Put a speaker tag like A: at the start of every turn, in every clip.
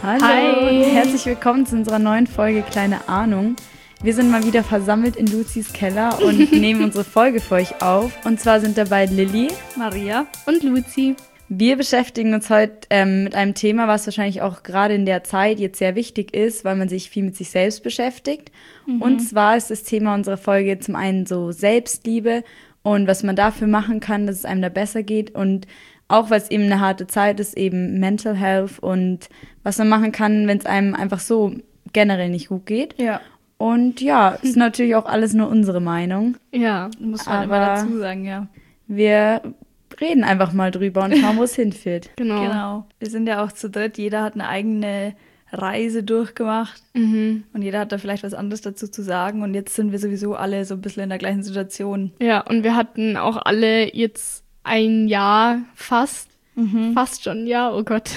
A: Hallo
B: Hi.
A: und herzlich willkommen zu unserer neuen Folge Kleine Ahnung. Wir sind mal wieder versammelt in Luzis Keller und nehmen unsere Folge für euch auf. Und zwar sind dabei Lilly,
B: Maria und Luzi.
A: Wir beschäftigen uns heute mit einem Thema, was wahrscheinlich auch gerade in der Zeit jetzt sehr wichtig ist, weil man sich viel mit sich selbst beschäftigt. Und zwar ist das Thema unserer Folge zum einen so Selbstliebe und was man dafür machen kann, dass es einem da besser geht. Und auch, weil es eben eine harte Zeit ist, eben Mental Health und was man machen kann, wenn es einem einfach so generell nicht gut geht.
B: Ja.
A: Und ja, ist natürlich auch alles nur unsere Meinung.
B: Ja, muss man immer dazu sagen, ja.
A: Wir reden einfach mal drüber und schauen, wo es hinführt.
B: Genau. Wir sind ja auch zu dritt, jeder hat eine eigene Reise durchgemacht und jeder hat da vielleicht was anderes dazu zu sagen und jetzt sind wir sowieso alle so ein bisschen in der gleichen Situation.
C: Ja, und wir hatten auch alle jetzt ein Jahr fast schon ein Jahr, oh Gott,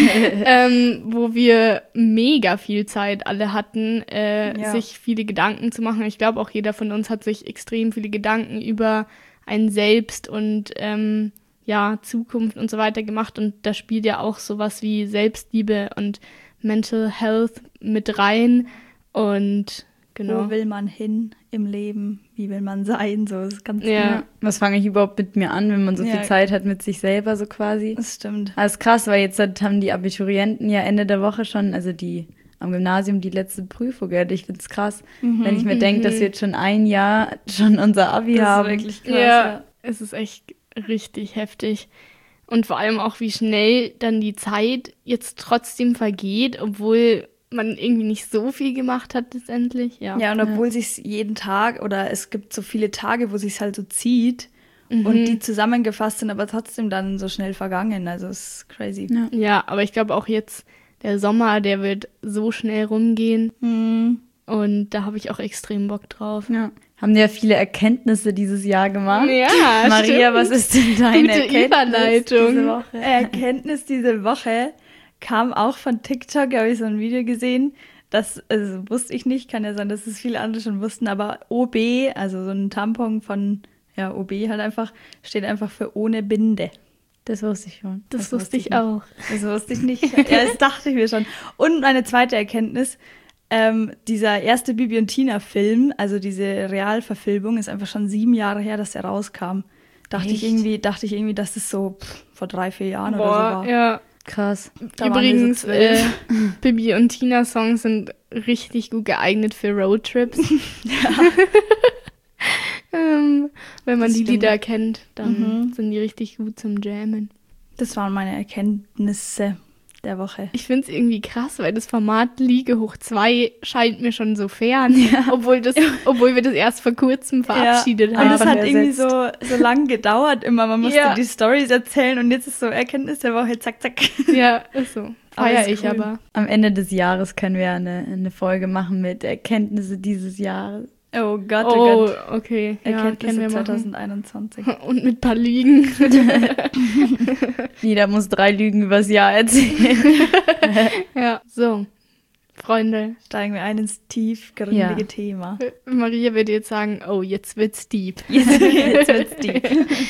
C: wo wir mega viel Zeit alle hatten, sich viele Gedanken zu machen. Ich glaube, auch jeder von uns hat sich extrem viele Gedanken über ein Selbst und Zukunft und so weiter gemacht. Und da spielt ja auch sowas wie Selbstliebe und Mental Health mit rein. Und genau.
B: Wo will man hin im Leben? Wie will man sein? So ist ganz
A: Ja. Was fange ich überhaupt mit mir an, wenn man so viel Zeit hat mit sich selber so quasi?
B: Das stimmt.
A: Das ist krass, weil jetzt haben die Abiturienten ja Ende der Woche schon, also die am Gymnasium, die letzte Prüfung. Ich finde es krass, wenn ich mir denke, dass wir jetzt schon ein Jahr schon unser Abi haben.
B: Das ist wirklich krass.
C: Ja, es ist echt richtig heftig. Und vor allem auch, wie schnell dann die Zeit jetzt trotzdem vergeht, obwohl man irgendwie nicht so viel gemacht hat letztendlich. Ja,
B: und obwohl sich's jeden Tag oder es gibt so viele Tage, wo sich's halt so zieht und die zusammengefasst sind, aber trotzdem dann so schnell vergangen. Also es ist crazy.
C: Ja, aber ich glaube auch jetzt, der Sommer, der wird so schnell rumgehen. Und da habe ich auch extrem Bock drauf.
A: Ja. Haben ja viele Erkenntnisse dieses Jahr gemacht.
C: Ja,
A: Maria,
C: stimmt.
A: was ist denn deine
C: Gute
A: Erkenntnis
C: Überleitung.
A: diese Woche?
B: Erkenntnis diese Woche kam auch von TikTok, da habe ich so ein Video gesehen, das wusste ich nicht, kann ja sein, dass es viele andere schon wussten, aber OB, also so ein Tampon von OB halt einfach, steht einfach für ohne Binde.
A: Das wusste ich schon.
C: Das wusste ich auch.
B: Das wusste ich nicht. Ja, das dachte ich mir schon. Und meine zweite Erkenntnis, dieser erste Bibi und Tina-Film, also diese Realverfilmung, ist einfach schon 7 Jahre her, dass der rauskam. Dachte ich irgendwie, dass das so vor 3-4 Jahren oder so war.
C: Ja.
A: Krass.
B: Da waren wir
C: Übrigens,
B: so 12.
C: Bibi und Tina Songs sind richtig gut geeignet für Roadtrips. Wenn man
B: Das
C: die
B: stimmt.
C: Lieder kennt, dann sind die richtig gut zum Jammen.
B: Das waren meine Erkenntnisse der Woche.
C: Ich finde es irgendwie krass, weil das Format Liege hoch 2 scheint mir schon so fern, obwohl wir das erst vor kurzem verabschiedet
B: Und
C: haben.
B: das hat irgendwie
A: ersetzt.
B: so lang gedauert immer. Man musste
C: Ja.
B: die Storys erzählen und jetzt ist so Erkenntnis der Woche, zack, zack.
C: Ja, ist so.
B: Aber
C: Feier
B: ist
C: ich
B: cool.
C: aber.
A: Am Ende des Jahres können wir eine Folge machen mit Erkenntnisse dieses Jahres.
B: Oh Gott,
C: Oh,
B: Gott.
C: okay. Ja,
B: Erkenntnisse
C: können wir machen.
B: 2021.
C: Und mit ein paar Lügen.
A: Jeder muss 3 Lügen übers Jahr erzählen.
C: Ja, so. Freunde,
B: Steigen wir ein ins tiefgründige Thema.
C: Maria würde jetzt sagen, oh, jetzt wird's deep.
B: Jetzt wird's deep.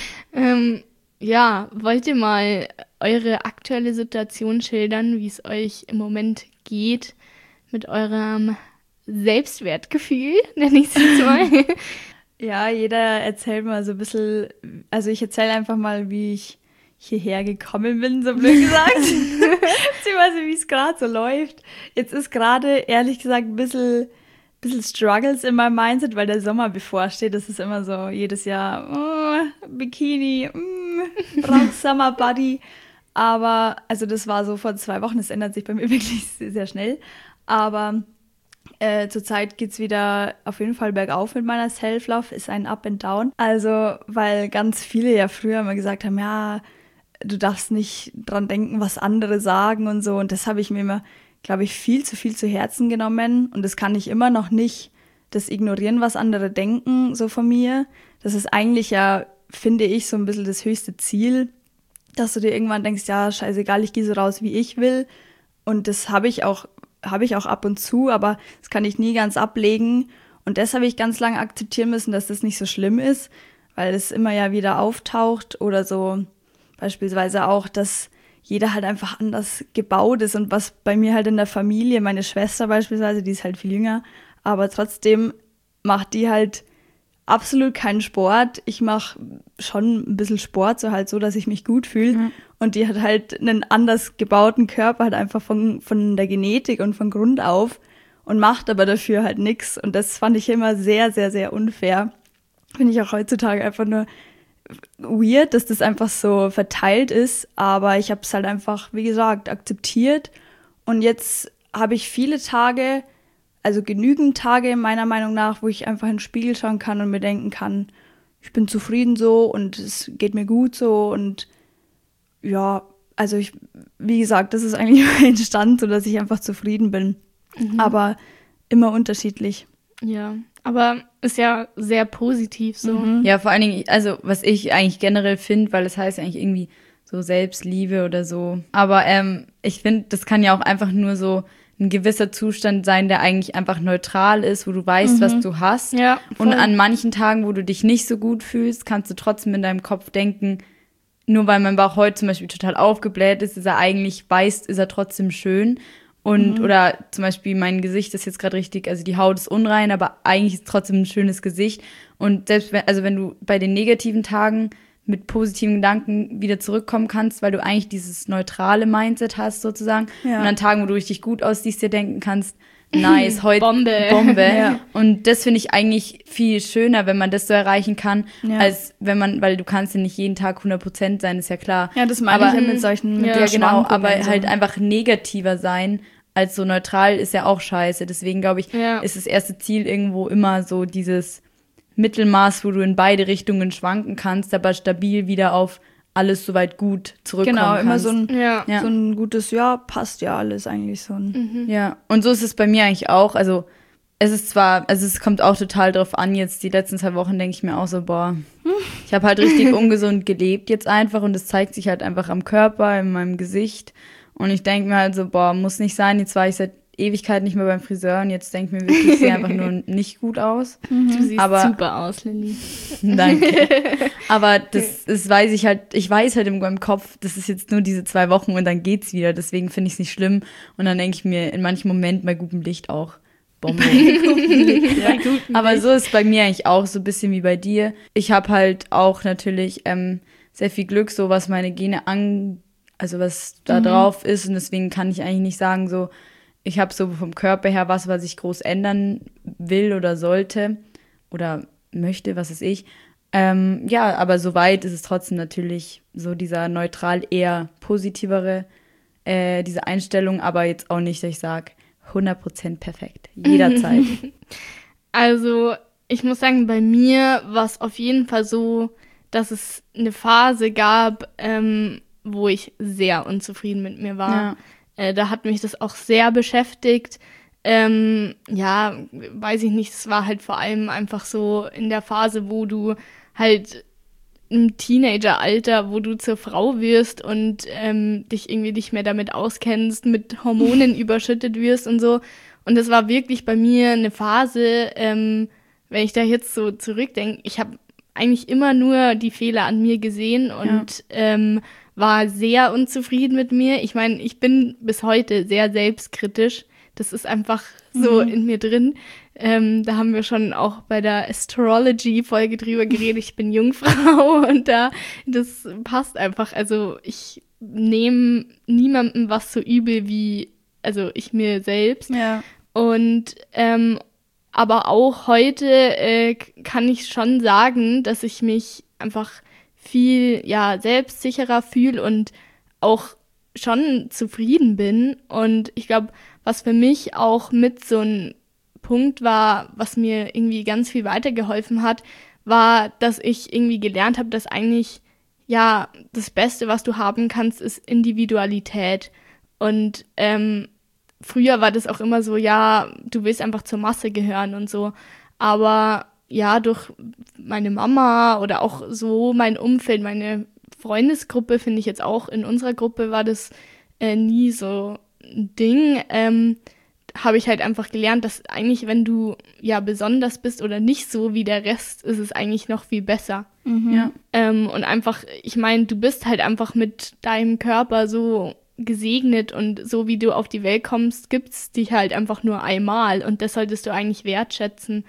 C: Wollt ihr mal eure aktuelle Situation schildern, wie es euch im Moment geht mit eurem Selbstwertgefühl, nenne ich es jetzt mal.
B: Ja, jeder erzählt mal so ein bisschen, also ich erzähle einfach mal, wie ich hierher gekommen bin, so blöd gesagt. Beziehungsweise wie es gerade so läuft. Jetzt ist gerade, ehrlich gesagt, ein bisschen Struggles in meinem Mindset, weil der Sommer bevorsteht. Das ist immer so jedes Jahr, Bikini, brauch Summer Body. Aber, also das war so vor 2 Wochen, das ändert sich bei mir wirklich sehr, sehr schnell. Aber zurzeit geht's wieder auf jeden Fall bergauf mit meiner Self-Love, ist ein Up and Down. Also, weil ganz viele ja früher immer gesagt haben, ja, du darfst nicht dran denken, was andere sagen und so. Und das habe ich mir immer, glaube ich, viel zu Herzen genommen. Und das kann ich immer noch nicht, das ignorieren, was andere denken, so von mir. Das ist eigentlich ja, finde ich, so ein bisschen das höchste Ziel, dass du dir irgendwann denkst, ja, scheißegal, ich gehe so raus, wie ich will. Und das habe ich auch ab und zu, aber das kann ich nie ganz ablegen. Und das habe ich ganz lange akzeptieren müssen, dass das nicht so schlimm ist, weil es immer ja wieder auftaucht oder so beispielsweise auch, dass jeder halt einfach anders gebaut ist und was bei mir halt in der Familie, meine Schwester beispielsweise, die ist halt viel jünger, aber trotzdem macht die halt absolut keinen Sport. Ich mache schon ein bisschen Sport, so halt so, dass ich mich gut fühle. Mhm. Und die hat halt einen anders gebauten Körper, halt einfach von der Genetik und von Grund auf und macht aber dafür halt nichts. Und das fand ich immer sehr, sehr, sehr unfair. Finde ich auch heutzutage einfach nur weird, dass das einfach so verteilt ist. Aber ich habe es halt einfach, wie gesagt, akzeptiert. Und jetzt habe ich viele Tage, also genügend Tage meiner Meinung nach, wo ich einfach in den Spiegel schauen kann und mir denken kann, ich bin zufrieden so und es geht mir gut so und ja, also wie gesagt, das ist eigentlich mein Stand, so dass ich einfach zufrieden bin, aber immer unterschiedlich.
C: Ja, aber ist ja sehr positiv so.
A: Ja, vor allen Dingen, also was ich eigentlich generell finde, weil es heißt eigentlich irgendwie so Selbstliebe oder so, aber ich finde, das kann ja auch einfach nur so ein gewisser Zustand sein, der eigentlich einfach neutral ist, wo du weißt, was du hast.
C: Ja,
A: und an manchen Tagen, wo du dich nicht so gut fühlst, kannst du trotzdem in deinem Kopf denken, nur weil mein Bauch heute zum Beispiel total aufgebläht ist er eigentlich weiß, ist er trotzdem schön. Und oder zum Beispiel mein Gesicht ist jetzt gerade richtig, also die Haut ist unrein, aber eigentlich ist trotzdem ein schönes Gesicht. Und selbst wenn du bei den negativen Tagen mit positiven Gedanken wieder zurückkommen kannst, weil du eigentlich dieses neutrale Mindset hast sozusagen. Ja. Und an Tagen, wo du richtig gut aussiehst, dir denken kannst, nice, heute Bombe. Ja. Und das finde ich eigentlich viel schöner, wenn man das so erreichen kann, als wenn man, weil du kannst ja nicht jeden Tag 100% sein, ist ja klar.
B: Ja, das meine ich ja mit solchen
A: ja, genau, aber halt einfach negativer sein als so neutral ist ja auch scheiße. Deswegen glaube ich, ist das erste Ziel irgendwo immer so dieses Mittelmaß, wo du in beide Richtungen schwanken kannst, aber stabil wieder auf alles soweit gut zurückkommen kannst.
B: Genau, immer so ein gutes, passt ja alles eigentlich so.
A: Ja, und so ist es bei mir eigentlich auch. Also es kommt auch total drauf an, jetzt die letzten 2 Wochen denke ich mir auch so, boah, ich habe halt richtig ungesund gelebt jetzt einfach und es zeigt sich halt einfach am Körper, in meinem Gesicht und ich denke mir halt so, boah, muss nicht sein, jetzt war ich seit Ewigkeit nicht mehr beim Friseur und jetzt denke ich mir wirklich, ich sehe einfach nur nicht gut aus.
C: Du siehst super aus, Lilly.
A: Danke. Aber das weiß ich halt, in meinem Kopf, das ist jetzt nur diese 2 Wochen und dann geht's wieder, deswegen finde ich es nicht schlimm und dann denke ich mir in manchen Momenten bei gutem Licht auch, Bombe. Ja. Aber so ist bei mir eigentlich auch so ein bisschen wie bei dir. Ich habe halt auch natürlich sehr viel Glück, so was meine Gene also was da drauf ist und deswegen kann ich eigentlich nicht sagen so, ich habe so vom Körper her was ich groß ändern will oder sollte oder möchte, was weiß ich. Ja, aber soweit ist es trotzdem natürlich so dieser neutral eher positivere, diese Einstellung, aber jetzt auch nicht, dass ich sage, 100% perfekt, jederzeit.
C: Also ich muss sagen, bei mir war es auf jeden Fall so, dass es eine Phase gab, wo ich sehr unzufrieden mit mir war. Ja. Da hat mich das auch sehr beschäftigt. Ja, weiß ich nicht, es war halt vor allem einfach so in der Phase, wo du halt im Teenageralter, wo du zur Frau wirst und dich irgendwie nicht mehr damit auskennst, mit Hormonen überschüttet wirst und so. Und das war wirklich bei mir eine Phase, wenn ich da jetzt so zurückdenke, ich habe eigentlich immer nur die Fehler an mir gesehen und war sehr unzufrieden mit mir. Ich meine, ich bin bis heute sehr selbstkritisch. Das ist einfach so in mir drin. Da haben wir schon auch bei der Astrology-Folge drüber geredet. Ich bin Jungfrau und das passt einfach. Also ich nehme niemandem was so übel wie, also ich mir selbst. Ja. Und aber auch heute kann ich schon sagen, dass ich mich einfach viel selbstsicherer fühle und auch schon zufrieden bin. Und ich glaube, was für mich auch mit so ein Punkt war, was mir irgendwie ganz viel weitergeholfen hat, war, dass ich irgendwie gelernt habe, dass eigentlich das Beste, was du haben kannst, ist Individualität. Und früher war das auch immer so, du willst einfach zur Masse gehören und so. Aber durch meine Mama oder auch so mein Umfeld, meine Freundesgruppe, finde ich jetzt auch, in unserer Gruppe war das nie so ein Ding. habe ich halt einfach gelernt, dass eigentlich, wenn du ja besonders bist oder nicht so wie der Rest, ist es eigentlich noch viel besser.
A: Ja.
C: Und einfach, ich meine, du bist halt einfach mit deinem Körper so gesegnet und so wie du auf die Welt kommst, gibt's dich halt einfach nur einmal und das solltest du eigentlich wertschätzen.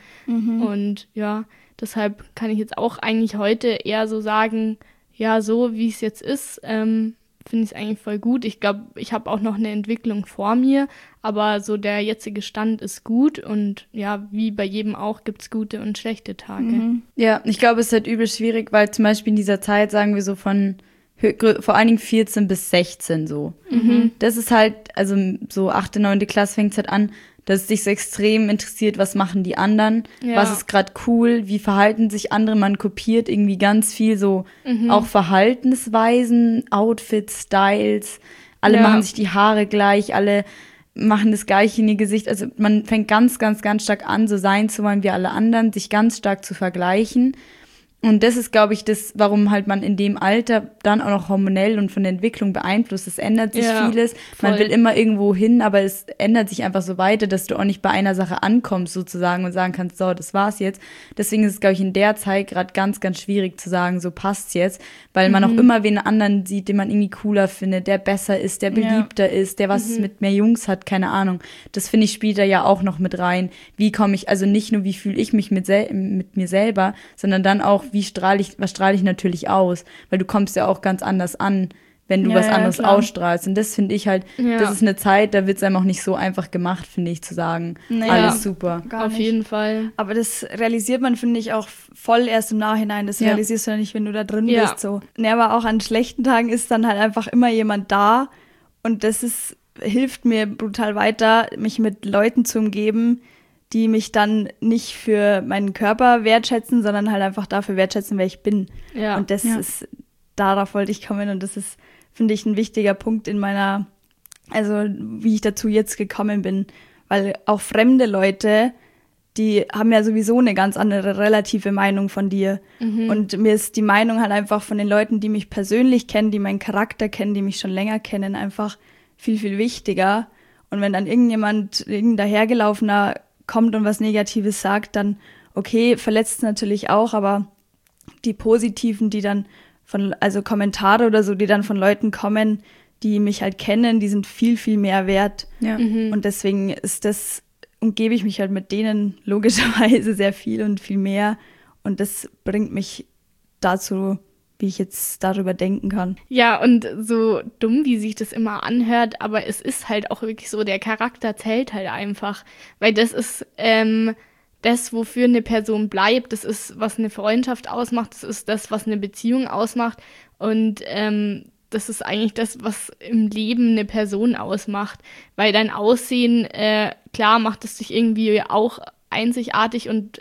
C: Und ja, deshalb kann ich jetzt auch eigentlich heute eher so sagen, ja, so wie es jetzt ist, finde ich es eigentlich voll gut. Ich glaube, ich habe auch noch eine Entwicklung vor mir, aber so der jetzige Stand ist gut und ja, wie bei jedem auch, gibt es gute und schlechte Tage.
A: Ja, ich glaube, es ist halt übel schwierig, weil zum Beispiel in dieser Zeit, sagen wir so von vor allen Dingen 14 bis 16 so. Das ist halt, also so 8., 9. Klasse fängt es halt an, dass es dich so extrem interessiert, was machen die anderen, was ist gerade cool, wie verhalten sich andere, man kopiert irgendwie ganz viel so auch Verhaltensweisen, Outfits, Styles, alle machen sich die Haare gleich, alle machen das Gleiche in ihr Gesicht, also man fängt ganz, ganz, ganz stark an, so sein zu wollen wie alle anderen, sich ganz stark zu vergleichen. Und das ist, glaube ich, das, warum halt man in dem Alter dann auch noch hormonell und von der Entwicklung beeinflusst. Es ändert sich vieles. Man will immer irgendwo hin, aber es ändert sich einfach so weiter, dass du auch nicht bei einer Sache ankommst sozusagen und sagen kannst, so, das war's jetzt. Deswegen ist es, glaube ich, in der Zeit gerade ganz, ganz schwierig zu sagen, so passt's jetzt, weil man auch immer wen anderen sieht, den man irgendwie cooler findet, der besser ist, der beliebter ist, der was mit mehr Jungs hat, keine Ahnung. Das, finde ich, spielt da ja auch noch mit rein. Wie komme ich, also nicht nur, wie fühle ich mich mit mir selber, sondern dann auch, was strahle ich natürlich aus? Weil du kommst ja auch ganz anders an, wenn du was anderes ausstrahlst. Und das finde ich halt, das ist eine Zeit, da wird es einem auch nicht so einfach gemacht, finde ich, zu sagen, alles super.
C: Auf jeden Fall.
B: Aber das realisiert man, finde ich, auch voll erst im Nachhinein. Das realisierst du ja nicht, wenn du da drin bist. So. Nee, aber auch an schlechten Tagen ist dann halt einfach immer jemand da. Und das hilft mir brutal weiter, mich mit Leuten zu umgeben, die mich dann nicht für meinen Körper wertschätzen, sondern halt einfach dafür wertschätzen, wer ich bin. Ja. Und das ist, darauf wollte ich kommen und das ist, finde ich, ein wichtiger Punkt in meiner, also wie ich dazu jetzt gekommen bin. Weil auch fremde Leute, die haben ja sowieso eine ganz andere relative Meinung von dir. Und mir ist die Meinung halt einfach von den Leuten, die mich persönlich kennen, die meinen Charakter kennen, die mich schon länger kennen, einfach viel, viel wichtiger. Und wenn dann irgendein dahergelaufener kommt und was Negatives sagt, dann okay, verletzt es natürlich auch, aber die positiven, die dann also Kommentare oder so, die dann von Leuten kommen, die mich halt kennen, die sind viel, viel mehr wert. Ja. Und deswegen umgebe ich mich halt mit denen logischerweise sehr viel und viel mehr und das bringt mich dazu, wie ich jetzt darüber denken kann.
C: Ja, und so dumm, wie sich das immer anhört, aber es ist halt auch wirklich so, der Charakter zählt halt einfach, weil das ist das, wofür eine Person bleibt, das ist, was eine Freundschaft ausmacht, das ist das, was eine Beziehung ausmacht und das ist eigentlich das, was im Leben eine Person ausmacht, weil dein Aussehen, klar macht es dich irgendwie auch einzigartig und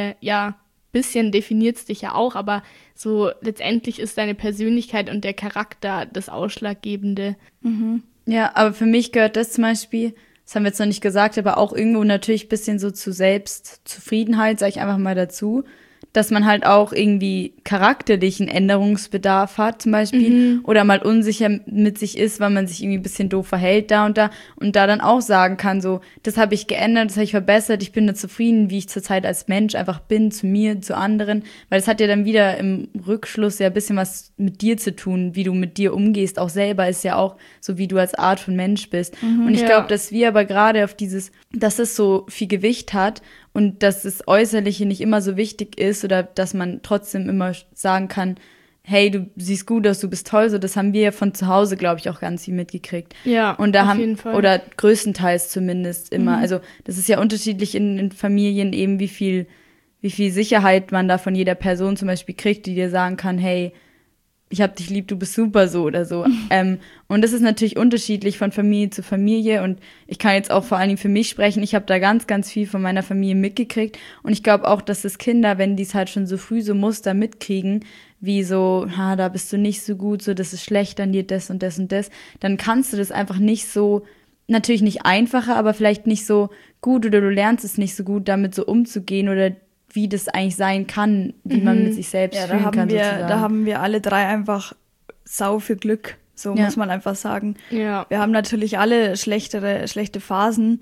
C: bisschen definiert es dich ja auch, aber so letztendlich ist deine Persönlichkeit und der Charakter das Ausschlaggebende.
A: Ja, aber für mich gehört das zum Beispiel, das haben wir jetzt noch nicht gesagt, aber auch irgendwo natürlich ein bisschen so zu Selbstzufriedenheit, sage ich einfach mal dazu, dass man halt auch irgendwie charakterlichen Änderungsbedarf hat zum Beispiel oder mal unsicher mit sich ist, weil man sich irgendwie ein bisschen doof verhält da und da dann auch sagen kann, so, das habe ich geändert, das habe ich verbessert, ich bin da zufrieden, wie ich zurzeit als Mensch einfach bin, zu mir, zu anderen, weil das hat ja dann wieder im Rückschluss ja ein bisschen was mit dir zu tun, wie du mit dir umgehst, auch selber ist ja auch so, wie du als Art von Mensch bist und ich glaube, dass wir aber gerade auf dass es so viel Gewicht hat und dass das Äußerliche nicht immer so wichtig ist oder dass man trotzdem immer sagen kann, hey, du siehst gut aus, du bist toll, so das haben wir ja von zu Hause, glaube ich, auch ganz viel mitgekriegt.
C: Ja,
A: und da
C: auf jeden Fall.
A: Oder größtenteils zumindest immer. Also das ist ja unterschiedlich in Familien eben, wie viel Sicherheit man da von jeder Person zum Beispiel kriegt, die dir sagen kann, hey, ich hab dich lieb, du bist super so oder so. Und das ist natürlich unterschiedlich von Familie zu Familie und ich kann jetzt auch vor allen Dingen für mich sprechen, ich habe da ganz, ganz viel von meiner Familie mitgekriegt und ich glaube auch, dass das Kinder, wenn die es halt schon so früh so Muster mitkriegen, wie so, da bist du nicht so gut, so das ist schlecht an dir, das und das und das, dann kannst du das einfach nicht so, natürlich nicht einfacher, aber vielleicht nicht so gut oder du lernst es nicht so gut, damit so umzugehen oder wie das eigentlich sein kann, wie man mit sich selbst fühlen kann sozusagen.
B: Da haben wir alle drei einfach sau viel Glück, so muss man einfach sagen.
C: Ja.
B: Wir haben natürlich alle schlechte Phasen,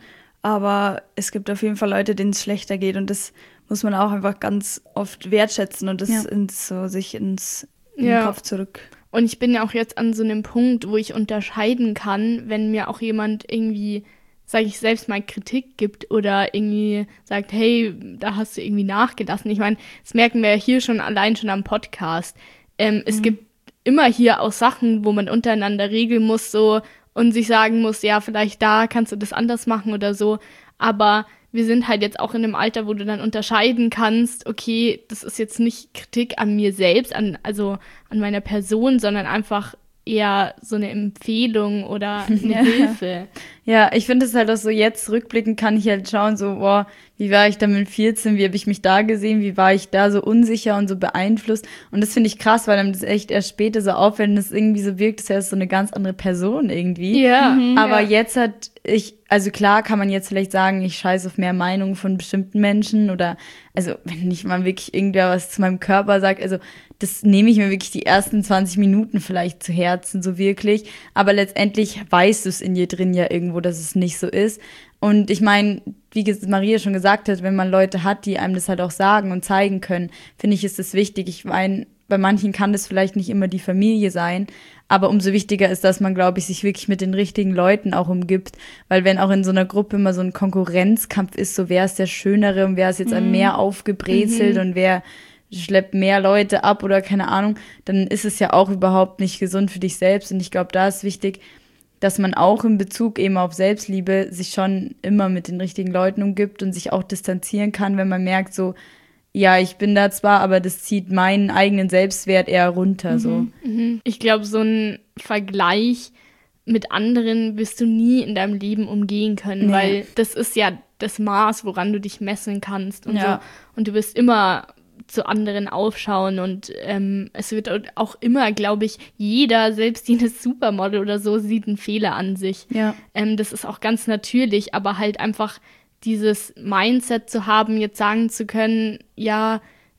B: aber es gibt auf jeden Fall Leute, denen es schlechter geht und das muss man auch einfach ganz oft wertschätzen und das sich in den Kopf zurück.
C: Und ich bin ja auch jetzt an so einem Punkt, wo ich unterscheiden kann, wenn mir auch jemand irgendwie, sage ich selbst mal, Kritik gibt oder irgendwie sagt, hey, da hast du irgendwie nachgelassen. Ich meine, das merken wir ja hier allein schon am Podcast. Es gibt immer hier auch Sachen, wo man untereinander regeln muss so und sich sagen muss, ja, vielleicht da kannst du das anders machen oder so. Aber wir sind halt jetzt auch in einem Alter, wo du dann unterscheiden kannst, okay, das ist jetzt nicht Kritik an mir selbst, also an meiner Person, sondern einfach eher so eine Empfehlung oder eine Hilfe.
A: Ja, ich finde es halt auch so, jetzt rückblickend kann ich halt schauen, so, boah, wie war ich da mit 14, wie habe ich mich da gesehen, wie war ich da so unsicher und so beeinflusst und das finde ich krass, weil einem das echt erst später so auffällt und das irgendwie so wirkt, das ist so eine ganz andere Person irgendwie.
C: Ja.
A: Aber jetzt also klar kann man jetzt vielleicht sagen, ich scheiße auf mehr Meinungen von bestimmten Menschen oder, also wenn nicht mal wirklich irgendwer was zu meinem Körper sagt, also das nehme ich mir wirklich die ersten 20 Minuten vielleicht zu Herzen, so wirklich. Aber letztendlich weißt du es in dir drin ja irgendwo, dass es nicht so ist. Und ich meine, wie Maria schon gesagt hat, wenn man Leute hat, die einem das halt auch sagen und zeigen können, finde ich, ist das wichtig. Ich meine, bei manchen kann das vielleicht nicht immer die Familie sein, aber umso wichtiger ist, dass man, glaube ich, sich wirklich mit den richtigen Leuten auch umgibt, weil wenn auch in so einer Gruppe immer so ein Konkurrenzkampf ist, so wer ist der Schönere und wer ist jetzt am mehr aufgebrezelt und wer schleppt mehr Leute ab oder keine Ahnung, dann ist es ja auch überhaupt nicht gesund für dich selbst und ich glaube, da ist wichtig, dass man auch in Bezug eben auf Selbstliebe sich schon immer mit den richtigen Leuten umgibt und sich auch distanzieren kann, wenn man merkt so, ja, ich bin da zwar, aber das zieht meinen eigenen Selbstwert eher runter. So.
C: Ich glaube, so ein Vergleich mit anderen wirst du nie in deinem Leben umgehen können, weil das ist ja das Maß, woran du dich messen kannst und so. Und du wirst immer zu anderen aufschauen und es wird auch immer, glaube ich, jeder, selbst jedes Supermodel oder so, sieht einen Fehler an sich.
A: Ja.
C: Das ist auch ganz natürlich, aber halt einfach dieses Mindset zu haben, jetzt sagen zu können, ja,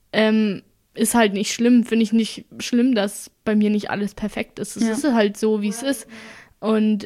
C: ist halt nicht schlimm, finde ich nicht schlimm, dass bei mir nicht alles perfekt ist. Es ist halt so, wie es ist. Und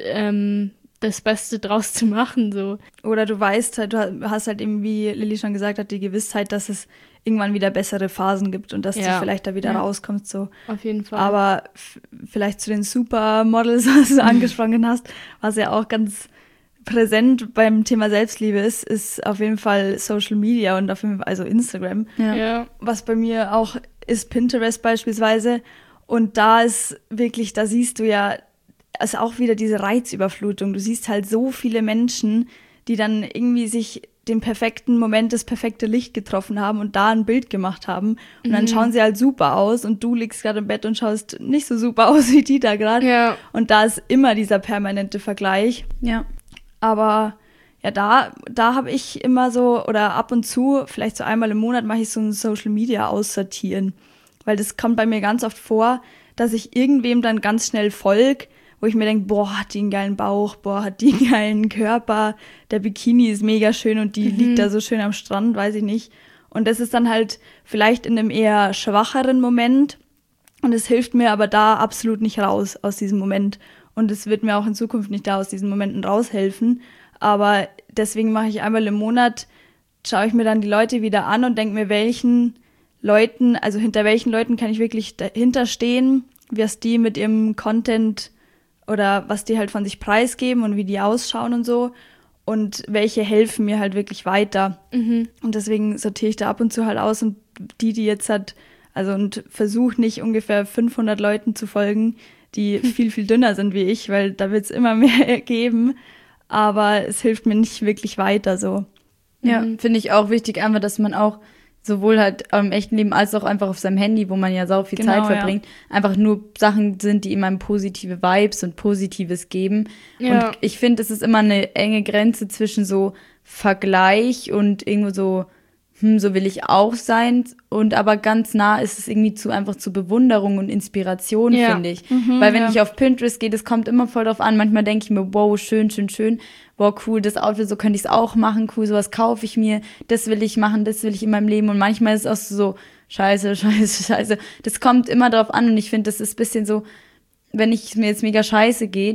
C: das Beste draus zu machen, so.
B: Oder du weißt halt, du hast halt eben, wie Lilly schon gesagt hat, die Gewissheit, dass es irgendwann wieder bessere Phasen gibt und dass du vielleicht da wieder rauskommst, so.
C: Auf jeden Fall.
B: Aber vielleicht zu den Supermodels, was du angesprochen hast, was ja auch ganz präsent beim Thema Selbstliebe ist auf jeden Fall Social Media und auf jeden Fall, also Instagram.
C: Ja.
B: Was bei mir auch ist Pinterest beispielsweise. Und da ist wirklich, da siehst du ja, ist auch wieder diese Reizüberflutung. Du siehst halt so viele Menschen, die dann irgendwie sich den perfekten Moment, das perfekte Licht getroffen haben und da ein Bild gemacht haben. Und dann schauen sie halt super aus und du liegst gerade im Bett und schaust nicht so super aus wie die da gerade.
C: Ja.
B: Und da ist immer dieser permanente Vergleich.
A: Ja.
B: Aber ja, da habe ich immer so, oder ab und zu, vielleicht so einmal im Monat mache ich so ein Social Media aussortieren. Weil das kommt bei mir ganz oft vor, dass ich irgendwem dann ganz schnell folge, wo ich mir denke, boah, hat die einen geilen Bauch, boah, hat die einen geilen Körper, der Bikini ist mega schön und die liegt da so schön am Strand, weiß ich nicht. Und das ist dann halt vielleicht in einem eher schwacheren Moment und es hilft mir aber da absolut nicht raus aus diesem Moment. Und es wird mir auch in Zukunft nicht da aus diesen Momenten raushelfen. Aber deswegen mache ich einmal im Monat, schaue ich mir dann die Leute wieder an und denke mir, welchen Leuten, also hinter welchen Leuten kann ich wirklich dahinter stehen, was die mit ihrem Content oder was die halt von sich preisgeben und wie die ausschauen und so. Und welche helfen mir halt wirklich weiter. Und deswegen sortiere ich da ab und zu halt aus und die jetzt hat, also und versuche nicht ungefähr 500 Leuten zu folgen, die viel, viel dünner sind wie ich, weil da wird es immer mehr geben. Aber es hilft mir nicht wirklich weiter so.
A: Ja, finde ich auch wichtig, einfach, dass man auch sowohl halt im echten Leben als auch einfach auf seinem Handy, wo man ja sau viel Zeit verbringt, einfach nur Sachen sind, die ihm einem positive Vibes und Positives geben. Ja. Und ich finde, es ist immer eine enge Grenze zwischen so Vergleich und irgendwo so, so will ich auch sein. Und aber ganz nah ist es irgendwie einfach zu Bewunderung und Inspiration, finde ich. Weil wenn ich auf Pinterest gehe, das kommt immer voll drauf an. Manchmal denke ich mir, wow, schön, schön, schön. Wow, cool, das Outfit, so könnte ich es auch machen. Cool, sowas kaufe ich mir. Das will ich machen, das will ich in meinem Leben. Und manchmal ist es auch so, scheiße, scheiße, scheiße. Das kommt immer drauf an. Und ich finde, das ist ein bisschen so, wenn es mir jetzt mega scheiße geht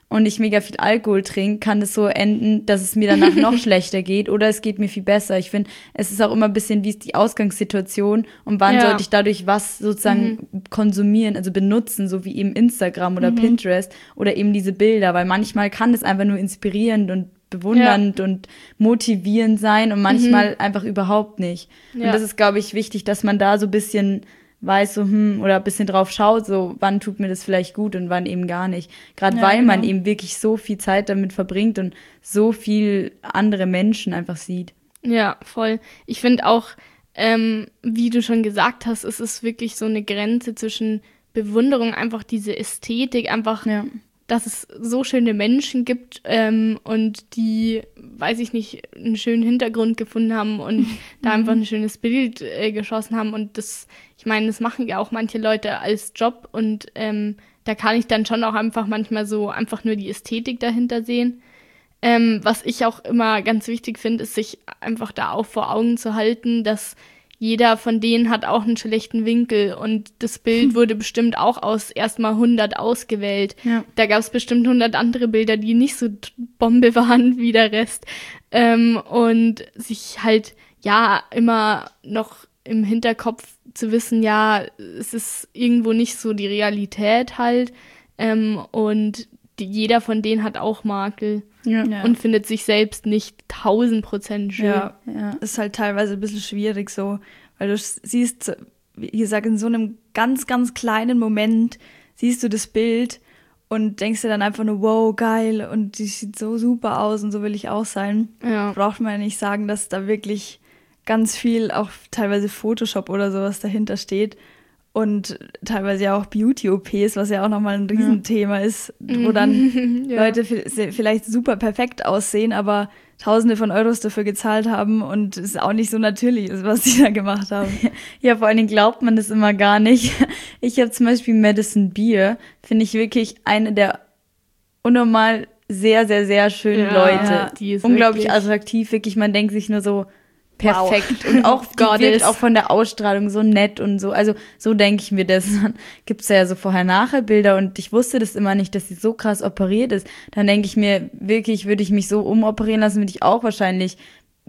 A: und ich mega viel Alkohol trinke, kann das so enden, dass es mir danach noch schlechter geht oder es geht mir viel besser. Ich finde, es ist auch immer ein bisschen, wie ist die Ausgangssituation und wann sollte ich dadurch was sozusagen konsumieren, also benutzen, so wie eben Instagram oder Pinterest oder eben diese Bilder, weil manchmal kann das einfach nur inspirierend und bewundernd und motivierend sein und manchmal einfach überhaupt nicht. Und das ist, glaube ich, wichtig, dass man da so ein bisschen weiß, so, oder ein bisschen drauf schaut, so, wann tut mir das vielleicht gut und wann eben gar nicht. Gerade weil man eben wirklich so viel Zeit damit verbringt und so viel andere Menschen einfach sieht.
C: Ja, voll. Ich finde auch, wie du schon gesagt hast, es ist wirklich so eine Grenze zwischen Bewunderung, einfach diese Ästhetik, einfach, dass es so schöne Menschen gibt und die, weiß ich nicht, einen schönen Hintergrund gefunden haben und da einfach ein schönes Bild geschossen haben und das, ich meine, das machen ja auch manche Leute als Job und da kann ich dann schon auch einfach manchmal so einfach nur die Ästhetik dahinter sehen. Was ich auch immer ganz wichtig finde, ist sich einfach da auch vor Augen zu halten, dass jeder von denen hat auch einen schlechten Winkel und das Bild wurde bestimmt auch aus erstmal 100 ausgewählt. Ja. Da gab es bestimmt 100 andere Bilder, die nicht so Bombe waren wie der Rest. Und sich halt, immer noch im Hinterkopf zu wissen, es ist irgendwo nicht so die Realität halt. Und jeder von denen hat auch Makel und findet sich selbst nicht 1000% schön.
B: Ja, ist halt teilweise ein bisschen schwierig so, weil du siehst, wie gesagt, in so einem ganz, ganz kleinen Moment siehst du das Bild und denkst dir dann einfach nur, wow, geil und die sieht so super aus und so will ich auch sein. Ja. Braucht man ja nicht sagen, dass da wirklich ganz viel, auch teilweise Photoshop oder sowas dahinter steht. Und teilweise ja auch Beauty-OPs, was ja auch nochmal ein Riesenthema ist, wo dann Leute vielleicht super perfekt aussehen, aber Tausende von Euros dafür gezahlt haben und es auch nicht so natürlich ist, was die da gemacht haben.
A: Ja, vor allen Dingen glaubt man das immer gar nicht. Ich habe zum Beispiel Madison Beer, finde ich wirklich eine der unnormal sehr, sehr, sehr schönen Leute. Ja, die ist unglaublich attraktiv, wirklich, man denkt sich nur so, perfekt. Wow. Und auch die wirkt auch von der Ausstrahlung so nett und so. Also so denke ich mir das. Dann gibt's ja so Vorher-Nachher-Bilder und ich wusste das immer nicht, dass sie so krass operiert ist. Dann denke ich mir, wirklich, würde ich mich so umoperieren lassen, würde ich auch wahrscheinlich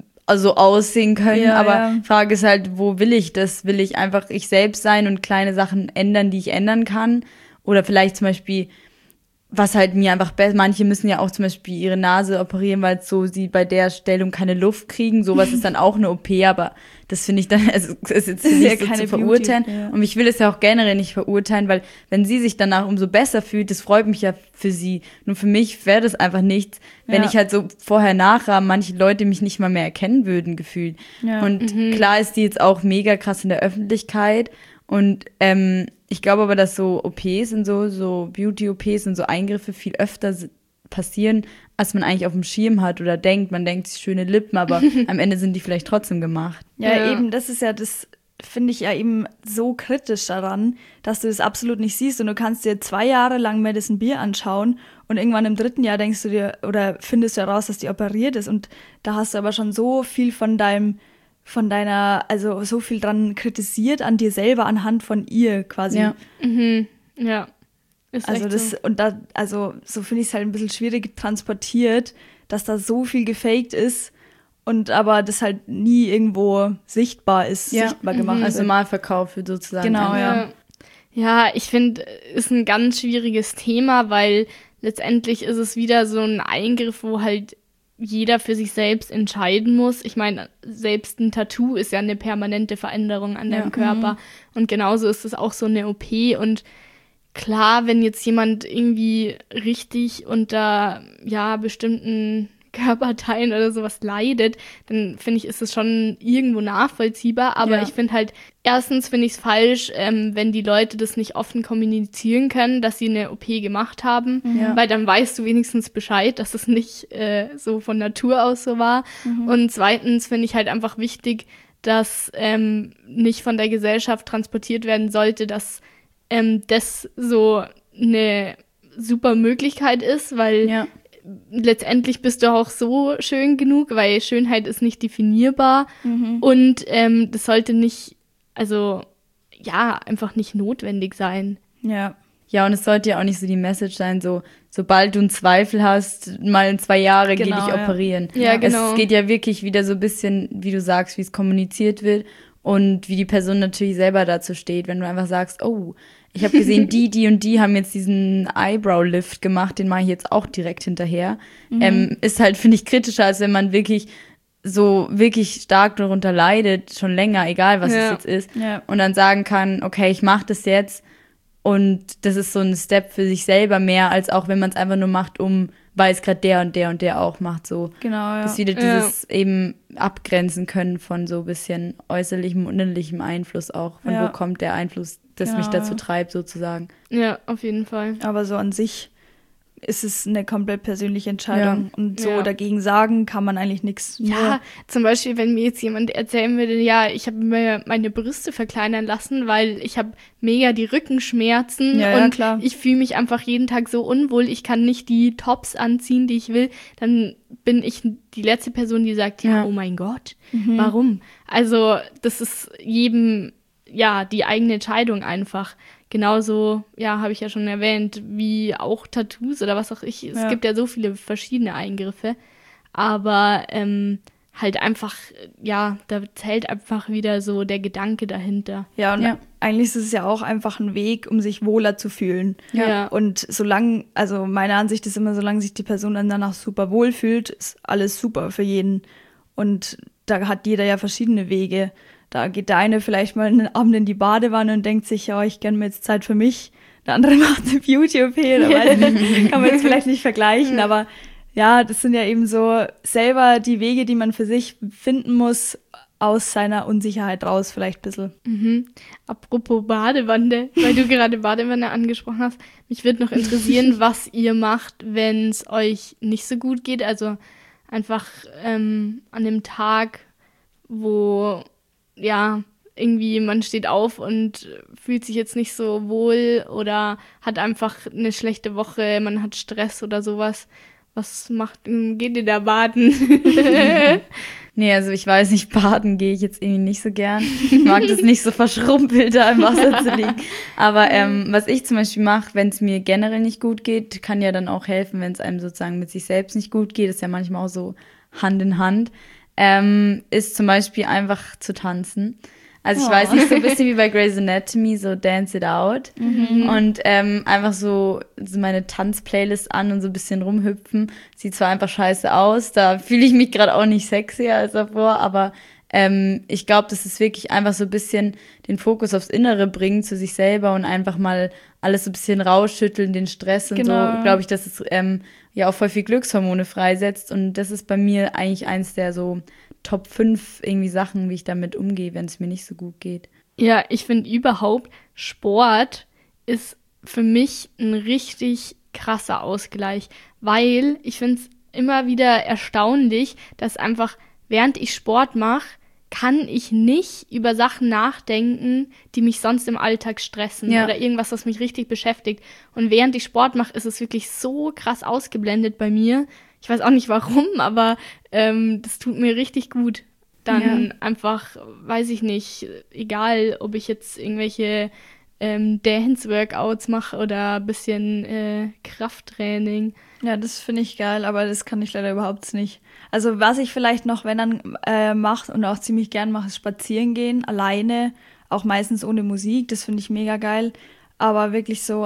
A: so aussehen können. Ja, aber Frage ist halt, wo will ich das? Will ich einfach ich selbst sein und kleine Sachen ändern, die ich ändern kann? Oder vielleicht zum Beispiel was halt mir einfach manche müssen ja auch zum Beispiel ihre Nase operieren, weil so sie bei der Stellung keine Luft kriegen. Sowas ist dann auch eine OP, aber das finde ich dann, also ist jetzt nicht so zu verurteilen. Beauty, ja. Und ich will es ja auch generell nicht verurteilen, weil wenn sie sich danach umso besser fühlt, das freut mich ja für sie. Nur für mich wäre das einfach nichts, wenn ich halt so nachher manche Leute mich nicht mal mehr erkennen würden, gefühlt. Ja. Und klar ist die jetzt auch mega krass in der Öffentlichkeit und ich glaube aber, dass so OPs und so Beauty-OPs und so Eingriffe viel öfter passieren, als man eigentlich auf dem Schirm hat oder denkt. Man denkt, schöne Lippen, aber am Ende sind die vielleicht trotzdem gemacht.
B: Ja, eben, das ist ja das, finde ich ja eben so kritisch daran, dass du das absolut nicht siehst und du kannst dir 2 Jahre lang Madison Beer anschauen und irgendwann im 3. Jahr denkst du dir oder findest du heraus, dass die operiert ist und da hast du aber schon so viel von deiner, also so viel dran kritisiert an dir selber anhand von ihr quasi.
C: Ja. Ja. Ist
B: also das so. Und da, also so finde ich es halt ein bisschen schwierig transportiert, dass da so viel gefaked ist und aber das halt nie irgendwo sichtbar gemacht.
A: Also mal verkauft wird sozusagen.
B: Genau,
C: Ja, ich finde, ist ein ganz schwieriges Thema, weil letztendlich ist es wieder so ein Eingriff, wo halt jeder für sich selbst entscheiden muss. Ich meine, selbst ein Tattoo ist ja eine permanente Veränderung an deinem Körper. Und genauso ist es auch so eine OP. Und klar, wenn jetzt jemand irgendwie richtig unter bestimmten Körperteilen oder sowas leidet, dann finde ich, ist es schon irgendwo nachvollziehbar. Aber ich finde halt, erstens finde ich es falsch, wenn die Leute das nicht offen kommunizieren können, dass sie eine OP gemacht haben, weil dann weißt du wenigstens Bescheid, dass es nicht so von Natur aus so war. Und zweitens finde ich halt einfach wichtig, dass nicht von der Gesellschaft transportiert werden sollte, dass das so eine super Möglichkeit ist, weil letztendlich bist du auch so schön genug, weil Schönheit ist nicht definierbar und das sollte nicht, einfach nicht notwendig sein.
B: Ja.
A: Ja, und es sollte ja auch nicht so die Message sein, so, sobald du einen Zweifel hast, mal in 2 Jahre geh dich operieren.
C: Ja, genau.
A: Es geht ja wirklich wieder so ein bisschen, wie du sagst, wie es kommuniziert wird und wie die Person natürlich selber dazu steht. Wenn du einfach sagst, oh, ich habe gesehen, die und die haben jetzt diesen Eyebrow-Lift gemacht, den mache ich jetzt auch direkt hinterher. Ist halt, finde ich, kritischer, als wenn man wirklich so wirklich stark darunter leidet, schon länger, egal was es jetzt ist.
B: Ja.
A: Und dann sagen kann, okay, ich mache das jetzt. Und das ist so ein Step für sich selber mehr, als auch wenn man es einfach nur macht, weil es gerade der und der auch macht. So.
B: Genau, ja.
A: Das wieder dieses eben abgrenzen können von so ein bisschen äußerlichem und innerlichem Einfluss auch. Von wo kommt der Einfluss, das mich dazu treibt, sozusagen.
C: Ja, auf jeden Fall.
B: Aber so an sich ist es eine komplett persönliche Entscheidung. Und so dagegen sagen kann man eigentlich nichts.
C: Ja, zum Beispiel, wenn mir jetzt jemand erzählen würde, ja, ich habe mir meine Brüste verkleinern lassen, weil ich habe mega die Rückenschmerzen und
B: klar.
C: Ich fühle mich einfach jeden Tag so unwohl, ich kann nicht die Tops anziehen, die ich will, dann bin ich die letzte Person, die sagt, oh mein Gott, warum? Also das ist jedem, die eigene Entscheidung einfach. Genauso, habe ich ja schon erwähnt, wie auch Tattoos oder was auch ich. Es gibt ja so viele verschiedene Eingriffe. Aber halt einfach, da zählt einfach wieder so der Gedanke dahinter.
B: Ja, und eigentlich ist es ja auch einfach ein Weg, um sich wohler zu fühlen.
C: Ja.
B: Und also meine Ansicht ist immer, solange sich die Person dann danach super wohl fühlt, ist alles super für jeden. Und da hat jeder ja verschiedene Wege. Da geht der eine vielleicht mal einen Abend in die Badewanne und denkt sich, ich gönne mir jetzt Zeit für mich. Der andere macht eine Beauty-OP oder weiß nicht, kann man jetzt vielleicht nicht vergleichen, aber das sind ja eben so selber die Wege, die man für sich finden muss, aus seiner Unsicherheit raus vielleicht ein bisschen.
C: Apropos Badewanne, weil du gerade Badewanne angesprochen hast, mich würde noch interessieren, was ihr macht, wenn es euch nicht so gut geht, also einfach an dem Tag, wo irgendwie man steht auf und fühlt sich jetzt nicht so wohl oder hat einfach eine schlechte Woche, man hat Stress oder sowas. Was geht ihr da baden?
A: Nee, also ich weiß nicht, baden gehe ich jetzt irgendwie nicht so gern. Ich mag das nicht so verschrumpelt da im Wasser zu liegen. Aber was ich zum Beispiel mache, wenn es mir generell nicht gut geht, kann ja dann auch helfen, wenn es einem sozusagen mit sich selbst nicht gut geht, ist ja manchmal auch so Hand in Hand, ist zum Beispiel einfach zu tanzen. Also ich weiß nicht, so ein bisschen wie bei Grey's Anatomy, so Dance It Out. Und einfach so meine Tanzplaylist an und so ein bisschen rumhüpfen. Sieht zwar einfach scheiße aus, da fühle ich mich gerade auch nicht sexier als davor, aber ich glaube, das ist wirklich einfach so ein bisschen den Fokus aufs Innere bringen, zu sich selber und einfach mal alles so ein bisschen rausschütteln, den Stress und so, glaube ich, dass es auch voll viel Glückshormone freisetzt. Und das ist bei mir eigentlich eins der so Top 5 irgendwie Sachen, wie ich damit umgehe, wenn es mir nicht so gut geht.
C: Ja, ich finde überhaupt, Sport ist für mich ein richtig krasser Ausgleich, weil ich finde es immer wieder erstaunlich, dass einfach, während ich Sport mache, kann ich nicht über Sachen nachdenken, die mich sonst im Alltag stressen oder irgendwas, was mich richtig beschäftigt. Und während ich Sport mache, ist es wirklich so krass ausgeblendet bei mir. Ich weiß auch nicht warum, aber das tut mir richtig gut. Dann einfach, weiß ich nicht, egal, ob ich jetzt irgendwelche Dance-Workouts mache oder ein bisschen Krafttraining.
B: Ja, das finde ich geil, aber das kann ich leider überhaupt nicht. Also was ich vielleicht noch, wenn dann mache und auch ziemlich gern mache, ist spazieren gehen, alleine, auch meistens ohne Musik, das finde ich mega geil. Aber wirklich so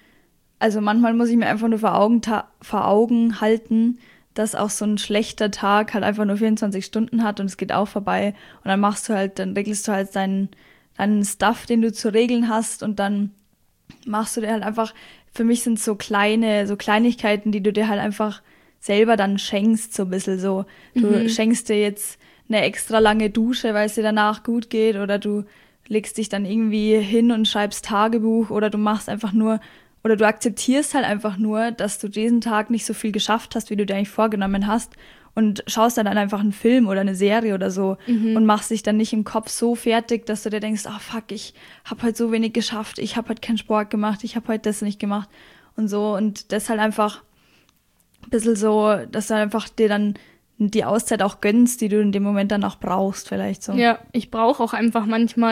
B: also manchmal muss ich mir einfach nur vor Augen halten, dass auch so ein schlechter Tag halt einfach nur 24 Stunden hat und es geht auch vorbei. Und dann regelst du halt deinen Stuff, den du zu regeln hast, und dann machst du dir halt einfach, für mich sind es so Kleinigkeiten, die du dir halt einfach selber dann schenkst, so ein bisschen so. Du schenkst dir jetzt eine extra lange Dusche, weil es dir danach gut geht, oder du legst dich dann irgendwie hin und schreibst Tagebuch, oder du machst einfach nur, oder du akzeptierst halt einfach nur, dass du diesen Tag nicht so viel geschafft hast, wie du dir eigentlich vorgenommen hast, und schaust dann einfach einen Film oder eine Serie oder so und machst dich dann nicht im Kopf so fertig, dass du dir denkst, fuck, ich habe heute so wenig geschafft, ich habe heute keinen Sport gemacht, ich habe heute das nicht gemacht und so. Und das halt einfach ein bisschen so, dass du einfach dir dann die Auszeit auch gönnst, die du in dem Moment dann auch brauchst vielleicht so.
C: Ja, ich brauche auch einfach manchmal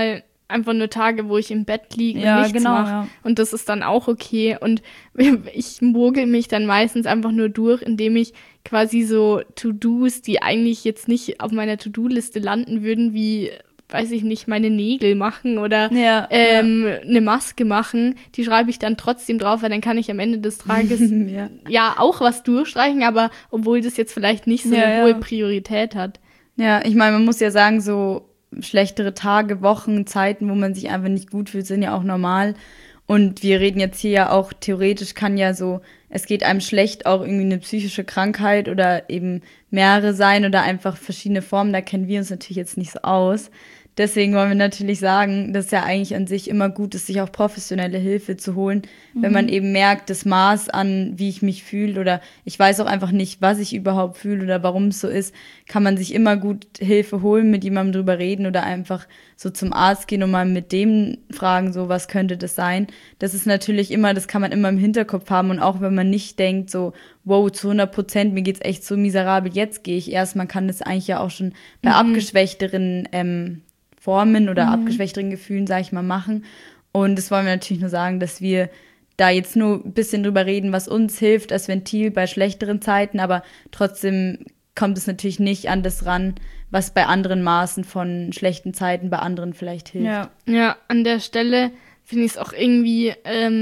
C: einfach nur Tage, wo ich im Bett liege und
B: Ja,
C: nichts
B: genau,
C: mache.
B: ja.
C: Und das ist dann auch okay. Und ich mogel mich dann meistens einfach nur durch, indem ich quasi so To-Dos, die eigentlich jetzt nicht auf meiner To-Do-Liste landen würden, wie, weiß ich nicht, meine Nägel machen oder
B: Ja,
C: eine Maske machen, die schreibe ich dann trotzdem drauf, weil dann kann ich am Ende des Tages ja auch was durchstreichen, aber obwohl das jetzt vielleicht nicht so eine hohe Priorität hat.
A: Ja, ich meine, man muss ja sagen, so schlechtere Tage, Wochen, Zeiten, wo man sich einfach nicht gut fühlt, sind ja auch normal. Und wir reden jetzt hier ja auch, theoretisch kann ja so, es geht einem schlecht, auch irgendwie eine psychische Krankheit oder eben mehrere sein oder einfach verschiedene Formen. Da kennen wir uns natürlich jetzt nicht so aus. Deswegen wollen wir natürlich sagen, dass es ja eigentlich an sich immer gut ist, sich auch professionelle Hilfe zu holen, wenn man eben merkt, das Maß an, wie ich mich fühle oder ich weiß auch einfach nicht, was ich überhaupt fühle oder warum es so ist, kann man sich immer gut Hilfe holen, mit jemandem drüber reden oder einfach so zum Arzt gehen und mal mit dem fragen, so was könnte das sein. Das ist natürlich immer, das kann man immer im Hinterkopf haben und auch wenn man nicht denkt, so wow, zu 100%, mir geht's echt so miserabel, jetzt gehe ich erst. Man kann das eigentlich ja auch schon bei abgeschwächteren Formen oder abgeschwächteren Gefühlen, sag ich mal, machen. Und das wollen wir natürlich nur sagen, dass wir da jetzt nur ein bisschen drüber reden, was uns hilft als Ventil bei schlechteren Zeiten, aber trotzdem kommt es natürlich nicht an das ran, was bei anderen Maßen von schlechten Zeiten bei anderen vielleicht hilft.
C: Ja, an der Stelle finde ich es auch irgendwie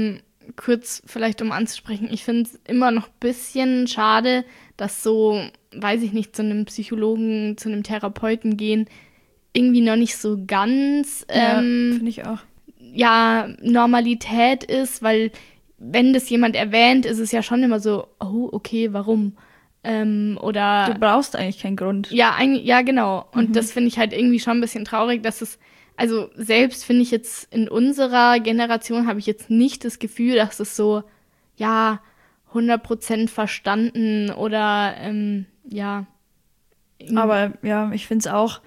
C: kurz vielleicht um anzusprechen, ich finde es immer noch ein bisschen schade, dass so, weiß ich nicht, zu einem Psychologen, zu einem Therapeuten gehen, irgendwie noch nicht so ganz
B: finde ich auch.
C: ja, Normalität ist, weil wenn das jemand erwähnt, ist es ja schon immer so, oh, okay, warum? Oder
B: Du brauchst eigentlich keinen Grund.
C: ja, ja, genau. Und das finde ich halt irgendwie schon ein bisschen traurig, dass es, also selbst finde ich jetzt in unserer Generation habe ich jetzt nicht das Gefühl, dass es so, ja, 100% verstanden oder ja.
B: Aber ja, ich finde es auch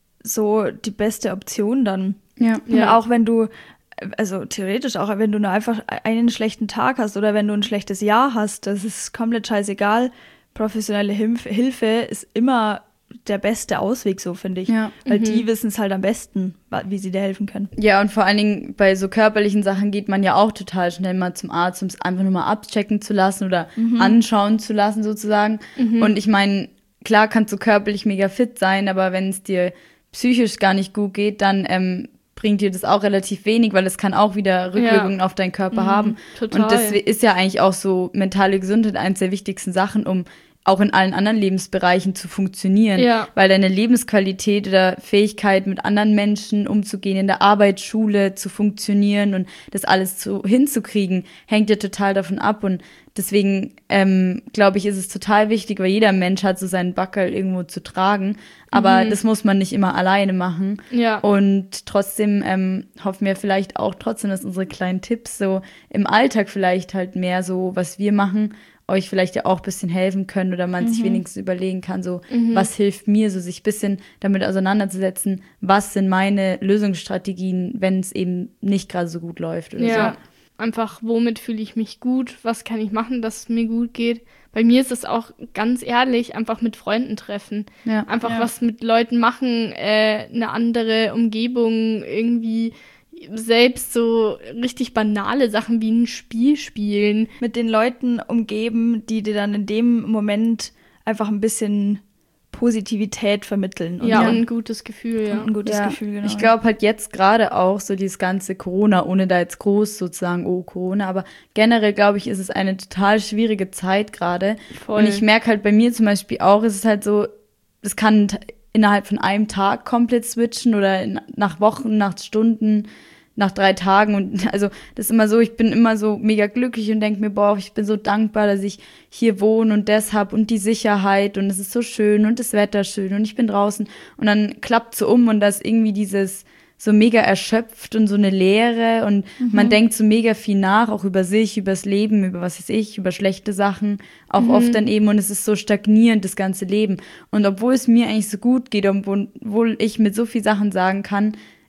B: so die beste Option dann.
A: Ja.
B: Und auch wenn du, also theoretisch auch, wenn du nur einfach einen schlechten Tag hast oder wenn du ein schlechtes Jahr hast, das ist komplett scheißegal. Professionelle Hilfe ist immer der beste Ausweg, so finde ich.
A: Ja.
B: Weil die wissen es halt am besten, wie sie dir helfen können.
A: Ja, und vor allen Dingen bei so körperlichen Sachen geht man ja auch total schnell mal zum Arzt, um es einfach nur mal abchecken zu lassen oder anschauen zu lassen sozusagen. Und ich meine, klar kannst du körperlich mega fit sein, aber wenn es dir psychisch gar nicht gut geht, dann bringt dir das auch relativ wenig, weil es kann auch wieder Rückwirkungen auf deinen Körper haben.
C: Total.
A: Und das ist ja eigentlich auch so mentale Gesundheit eines der wichtigsten Sachen, um auch in allen anderen Lebensbereichen zu funktionieren.
C: Ja.
A: Weil deine Lebensqualität oder Fähigkeit, mit anderen Menschen umzugehen, in der Arbeit, Schule zu funktionieren und das alles hinzukriegen, hängt ja total davon ab. Und deswegen glaube ich, ist es total wichtig, weil jeder Mensch hat so seinen Backerl irgendwo zu tragen. Aber das muss man nicht immer alleine machen.
C: Ja.
A: Und trotzdem hoffen wir vielleicht auch trotzdem, dass unsere kleinen Tipps so im Alltag vielleicht halt mehr so, was wir machen, euch vielleicht ja auch ein bisschen helfen können oder man sich wenigstens überlegen kann, so was hilft mir, so sich ein bisschen damit auseinanderzusetzen, was sind meine Lösungsstrategien, wenn es eben nicht gerade so gut läuft oder
C: Ja, einfach, womit fühle ich mich gut, was kann ich machen, dass es mir gut geht. Bei mir ist es auch ganz ehrlich, einfach mit Freunden treffen.
A: Ja.
C: Einfach was mit Leuten machen, eine andere Umgebung, irgendwie selbst so richtig banale Sachen wie ein Spiel spielen.
B: Mit den Leuten umgeben, die dir dann in dem Moment einfach ein bisschen Positivität vermitteln.
C: Und ein gutes Gefühl, ja.
B: Und ein gutes Gefühl, genau.
A: Ich glaube halt jetzt gerade auch so dieses ganze Corona, ohne da jetzt groß sozusagen, oh Corona, aber generell glaube ich, ist es eine total schwierige Zeit gerade.
C: Voll.
A: Und ich merke halt bei mir zum Beispiel auch, es ist halt so, es kann innerhalb von einem Tag komplett switchen oder nach Wochen, nach Stunden, nach 3 Tagen und also das ist immer so, ich bin immer so mega glücklich und denke mir, boah, ich bin so dankbar, dass ich hier wohne und das hab und die Sicherheit und es ist so schön und das Wetter schön und ich bin draußen und dann klappt so und da ist irgendwie dieses so mega erschöpft und so eine Leere und man denkt so mega viel nach, auch über sich, übers Leben, über was weiß ich, über schlechte Sachen, auch oft dann eben und es ist so stagnierend, das ganze Leben und obwohl es mir eigentlich so gut geht, obwohl ich mit so viel Sachen sagen kann,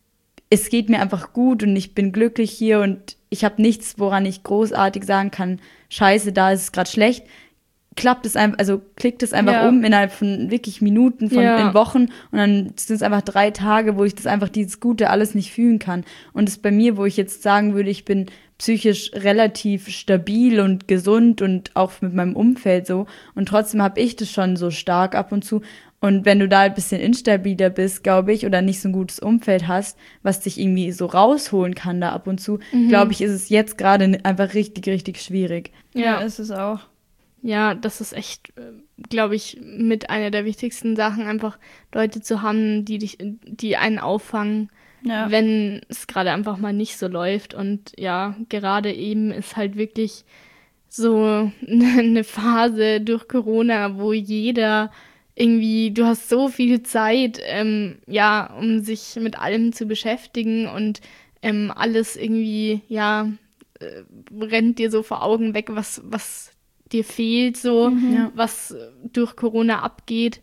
A: es geht mir einfach gut und ich bin glücklich hier und ich habe nichts, woran ich großartig sagen kann, scheiße, da ist es gerade schlecht, klickt es einfach um innerhalb von wirklich Minuten, in Wochen und dann sind es einfach 3 Tage, wo ich das einfach dieses Gute alles nicht fühlen kann. Und das bei mir, wo ich jetzt sagen würde, ich bin psychisch relativ stabil und gesund und auch mit meinem Umfeld so und trotzdem habe ich das schon so stark ab und zu. Und wenn du da ein bisschen instabiler bist, glaube ich, oder nicht so ein gutes Umfeld hast, was dich irgendwie so rausholen kann da ab und zu, glaube ich, ist es jetzt gerade einfach richtig, richtig schwierig.
B: Ja, ist es auch.
C: Ja, das ist echt, glaube ich, mit einer der wichtigsten Sachen, einfach Leute zu haben, die einen auffangen, wenn es gerade einfach mal nicht so läuft. Und ja, gerade eben ist halt wirklich so eine Phase durch Corona, wo jeder irgendwie, du hast so viel Zeit, um sich mit allem zu beschäftigen und alles irgendwie, rennt dir so vor Augen weg, was dir fehlt, so, was durch Corona abgeht.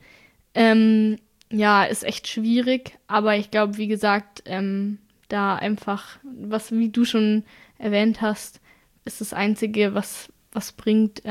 C: Ist echt schwierig, aber ich glaube, wie gesagt, da einfach, wie du schon erwähnt hast, ist das Einzige, was bringt,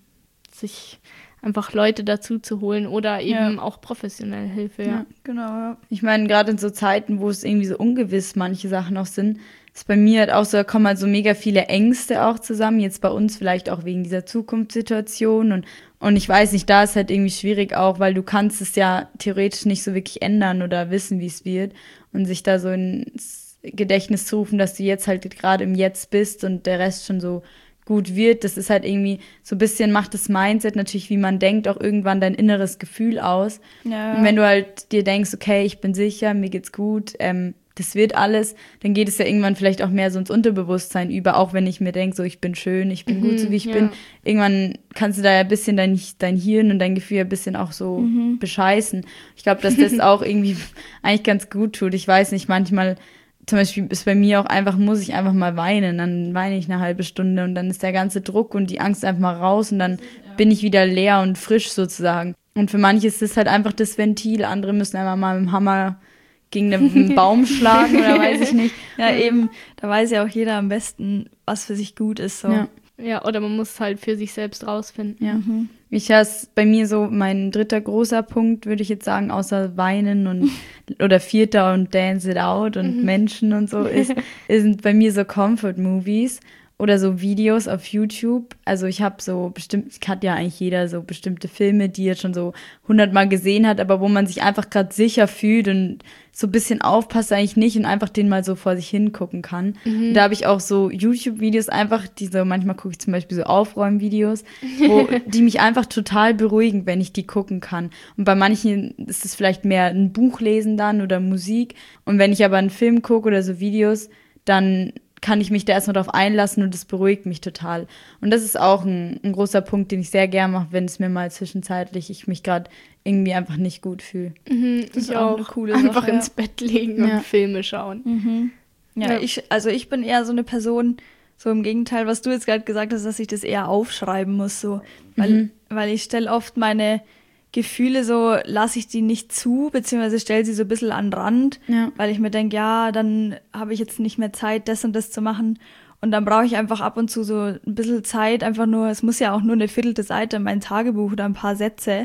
C: sich einfach Leute dazu zu holen oder eben auch professionelle Hilfe. Ja,
B: genau. Ja.
A: Ich meine, gerade in so Zeiten, wo es irgendwie so ungewiss manche Sachen noch sind, ist bei mir halt auch so, da kommen halt so mega viele Ängste auch zusammen, jetzt bei uns vielleicht auch wegen dieser Zukunftssituation und ich weiß nicht, da ist halt irgendwie schwierig auch, weil du kannst es ja theoretisch nicht so wirklich ändern oder wissen, wie es wird und sich da so ins Gedächtnis zu rufen, dass du jetzt halt gerade im Jetzt bist und der Rest schon so gut wird, das ist halt irgendwie so ein bisschen, macht das Mindset natürlich, wie man denkt, auch irgendwann dein inneres Gefühl aus. Ja. Und wenn du halt dir denkst, okay, ich bin sicher, mir geht's gut, das wird alles, dann geht es ja irgendwann vielleicht auch mehr so ins Unterbewusstsein über, auch wenn ich mir denke, so ich bin schön, ich bin gut, so wie ich bin. Irgendwann kannst du da ja ein bisschen dein Hirn und dein Gefühl ein bisschen auch so bescheißen. Ich glaube, dass das auch irgendwie eigentlich ganz gut tut. Ich weiß nicht, manchmal zum Beispiel ist bei mir auch einfach, muss ich einfach mal weinen, dann weine ich eine halbe Stunde und dann ist der ganze Druck und die Angst einfach mal raus und dann bin ich wieder leer und frisch sozusagen. Und für manche ist das halt einfach das Ventil, andere müssen einfach mal mit dem Hammer gegen einen Baum schlagen oder weiß ich nicht.
B: Ja, eben, da weiß ja auch jeder am besten, was für sich gut ist. So.
C: Ja, oder man muss halt für sich selbst rausfinden.
A: Ja. Ich habe bei mir so mein 3. großer Punkt, würde ich jetzt sagen, außer Weinen und oder 4. und Dance It Out und Menschen und so, sind bei mir so Comfort-Movies oder so Videos auf YouTube. Also ich habe so hat ja eigentlich jeder so bestimmte Filme, die er schon so 100-mal gesehen hat, aber wo man sich einfach gerade sicher fühlt und so ein bisschen aufpasst eigentlich nicht und einfach den mal so vor sich hin gucken kann. Und da habe ich auch so YouTube-Videos einfach, manchmal gucke ich zum Beispiel so Aufräumvideos, die mich einfach total beruhigen, wenn ich die gucken kann. Und bei manchen ist es vielleicht mehr ein Buch lesen dann oder Musik. Und wenn ich aber einen Film gucke oder so Videos, dann kann ich mich da erstmal drauf einlassen und das beruhigt mich total. Und das ist auch ein großer Punkt, den ich sehr gern mache, wenn es mir mal zwischenzeitlich ich mich gerade irgendwie einfach nicht gut fühle.
C: Das ist auch eine coole Sache. Einfach ins Bett legen und Filme schauen.
B: Ja, ich bin eher so eine Person, so im Gegenteil, was du jetzt gerade gesagt hast, dass ich das eher aufschreiben muss, so, weil ich stelle oft meine Gefühle so, lasse ich die nicht zu, beziehungsweise stelle sie so ein bisschen an den Rand, weil ich mir denke, ja, dann habe ich jetzt nicht mehr Zeit, das und das zu machen. Und dann brauche ich einfach ab und zu so ein bisschen Zeit, einfach nur, es muss ja auch nur eine viertelte Seite in mein Tagebuch oder ein paar Sätze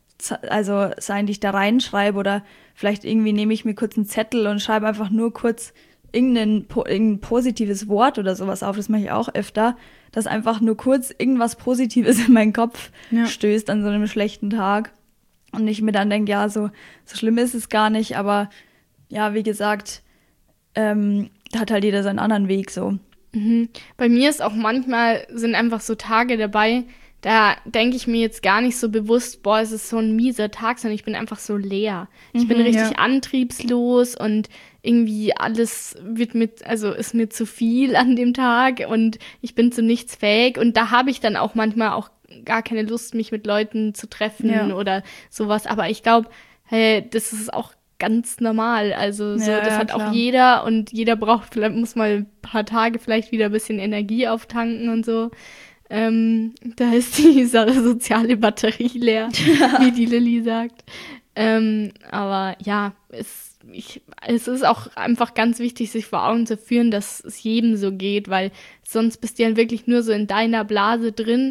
B: also sein, die ich da reinschreibe, oder vielleicht irgendwie nehme ich mir kurz einen Zettel und schreibe einfach nur kurz irgendein positives Wort oder sowas auf, das mache ich auch öfter, dass einfach nur kurz irgendwas Positives in meinen Kopf stößt an so einem schlechten Tag und ich mir dann denke, ja, so schlimm ist es gar nicht, aber ja, wie gesagt, da hat halt jeder seinen anderen Weg so.
C: Bei mir ist auch manchmal, sind einfach so Tage dabei, da denke ich mir jetzt gar nicht so bewusst, boah, es ist so ein mieser Tag, sondern ich bin einfach so leer. Ich bin richtig antriebslos und irgendwie alles ist mir zu viel an dem Tag und ich bin zu nichts fähig. Und da habe ich dann auch manchmal auch gar keine Lust, mich mit Leuten zu treffen oder sowas. Aber ich glaube, das ist auch ganz normal. Also so, das hat auch jeder und jeder muss mal ein paar Tage vielleicht wieder ein bisschen Energie auftanken und so. Da ist die soziale Batterie leer, wie die Lilly sagt. Aber ja, es ist auch einfach ganz wichtig, sich vor Augen zu führen, dass es jedem so geht, weil sonst bist du ja wirklich nur so in deiner Blase drin,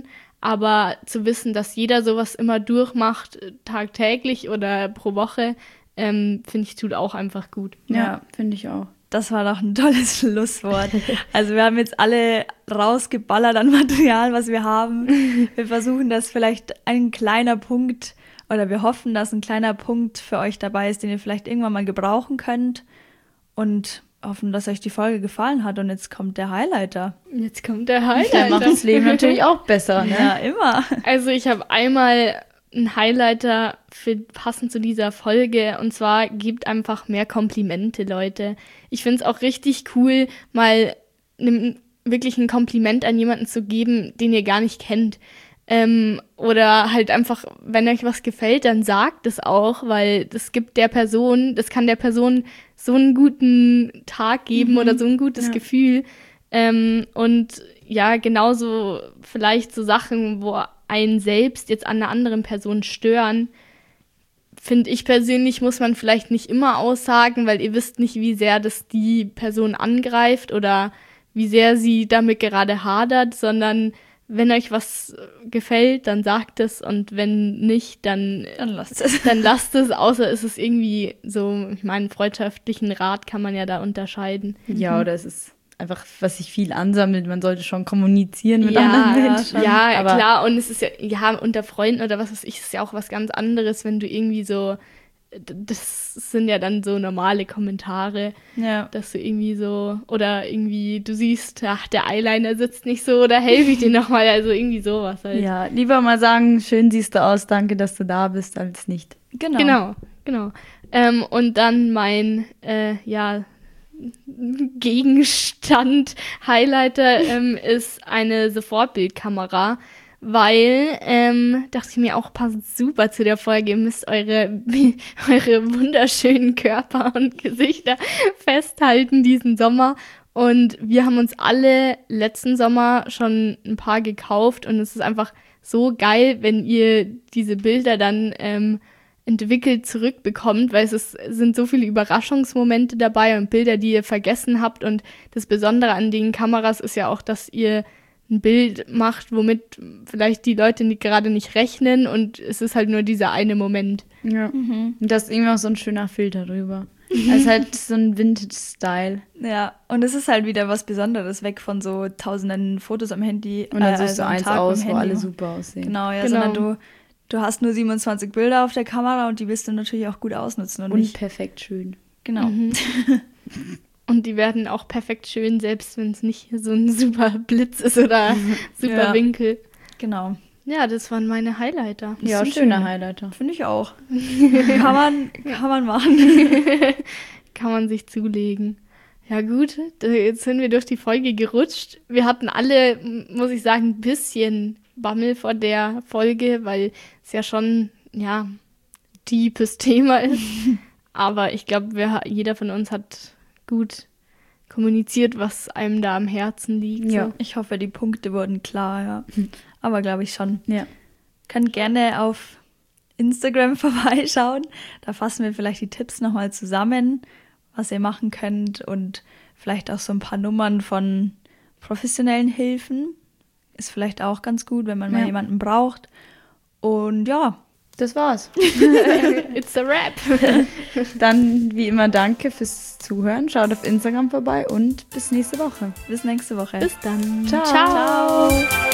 C: Aber zu wissen, dass jeder sowas immer durchmacht, tagtäglich oder pro Woche, finde ich, tut auch einfach gut.
A: Ja, finde ich auch.
B: Das war doch ein tolles Schlusswort. Also wir haben jetzt alle rausgeballert an Material, was wir haben. Wir versuchen, dass vielleicht ein kleiner Punkt, oder wir hoffen, dass ein kleiner Punkt für euch dabei ist, den ihr vielleicht irgendwann mal gebrauchen könnt. Und hoffen, dass euch die Folge gefallen hat. Und jetzt kommt der Highlighter.
A: Der macht das Leben natürlich auch besser, ne?
B: Ja, immer.
C: Also ich habe einmal einen Highlighter passend zu dieser Folge, und zwar gebt einfach mehr Komplimente, Leute. Ich finde es auch richtig cool, mal wirklich ein Kompliment an jemanden zu geben, den ihr gar nicht kennt. Oder halt einfach, wenn euch was gefällt, dann sagt es auch, weil das kann der Person so einen guten Tag geben oder so ein gutes Gefühl. Und ja, genauso vielleicht so Sachen, wo einen selbst jetzt an einer anderen Person stören, finde ich persönlich, muss man vielleicht nicht immer aussagen, weil ihr wisst nicht, wie sehr das die Person angreift oder wie sehr sie damit gerade hadert, sondern wenn euch was gefällt, dann sagt es, und wenn nicht, dann
B: lasst es.
C: Dann lasst es, außer ist es irgendwie so, ich meine, freundschaftlichen Rat kann man ja da unterscheiden.
A: Ja, oder es ist einfach, was sich viel ansammelt, man sollte schon kommunizieren mit anderen Menschen.
C: Ja, aber klar, und es ist ja, unter Freunden oder was weiß ich, ist ja auch was ganz anderes, wenn du irgendwie so, das sind ja dann so normale Kommentare, dass du irgendwie so, oder irgendwie du siehst, ach, der Eyeliner sitzt nicht so, oder helfe ich dir nochmal, also irgendwie sowas halt.
A: Ja, lieber mal sagen, schön siehst du aus, danke, dass du da bist, als nicht.
C: Genau. Und dann mein, Gegenstand, Highlighter ist eine Sofortbildkamera, weil, dachte ich mir auch, passt super zu der Folge, ihr müsst eure wunderschönen Körper und Gesichter festhalten diesen Sommer. Und wir haben uns alle letzten Sommer schon ein paar gekauft, und es ist einfach so geil, wenn ihr diese Bilder dann entwickelt zurückbekommt, weil es sind so viele Überraschungsmomente dabei und Bilder, die ihr vergessen habt. Und das Besondere an den Kameras ist ja auch, dass ihr ein Bild macht, womit vielleicht die Leute gerade nicht rechnen, und es ist halt nur dieser eine Moment.
A: Ja. Und da ist irgendwie auch so ein schöner Filter drüber. Also halt so ein Vintage-Style.
B: Ja, und es ist halt wieder was Besonderes, weg von so tausenden Fotos am Handy.
A: Und dann siehst du eins aus, wo alle super aussehen.
B: Genau, sondern du hast nur 27 Bilder auf der Kamera, und die willst du natürlich auch gut ausnutzen. Und nicht
A: perfekt schön.
B: Genau.
C: Und die werden auch perfekt schön, selbst wenn es nicht so ein super Blitz ist oder super Winkel.
B: Genau.
C: Ja, das waren meine Highlighter.
A: Ja, schöner Highlighter.
B: Finde ich auch. kann man machen.
C: Kann man sich zulegen. Ja gut, jetzt sind wir durch die Folge gerutscht. Wir hatten alle, muss ich sagen, ein bisschen Bammel vor der Folge, weil es ja schon, deepes Thema ist. Aber ich glaube, jeder von uns hat gut kommuniziert, was einem da am Herzen liegt.
B: Ja,
C: so.
B: Ich hoffe, die Punkte wurden klar, ja. Aber glaube ich schon.
A: Ja.
B: Könnt gerne auf Instagram vorbeischauen. Da fassen wir vielleicht die Tipps nochmal zusammen, was ihr machen könnt, und vielleicht auch so ein paar Nummern von professionellen Hilfen. Ist vielleicht auch ganz gut, wenn man mal jemanden braucht. Und ja,
A: das war's.
C: It's a wrap.
A: Dann wie immer danke fürs Zuhören. Schaut auf Instagram vorbei und bis nächste Woche.
B: Bis nächste Woche.
C: Bis dann.
A: Ciao.
B: Ciao.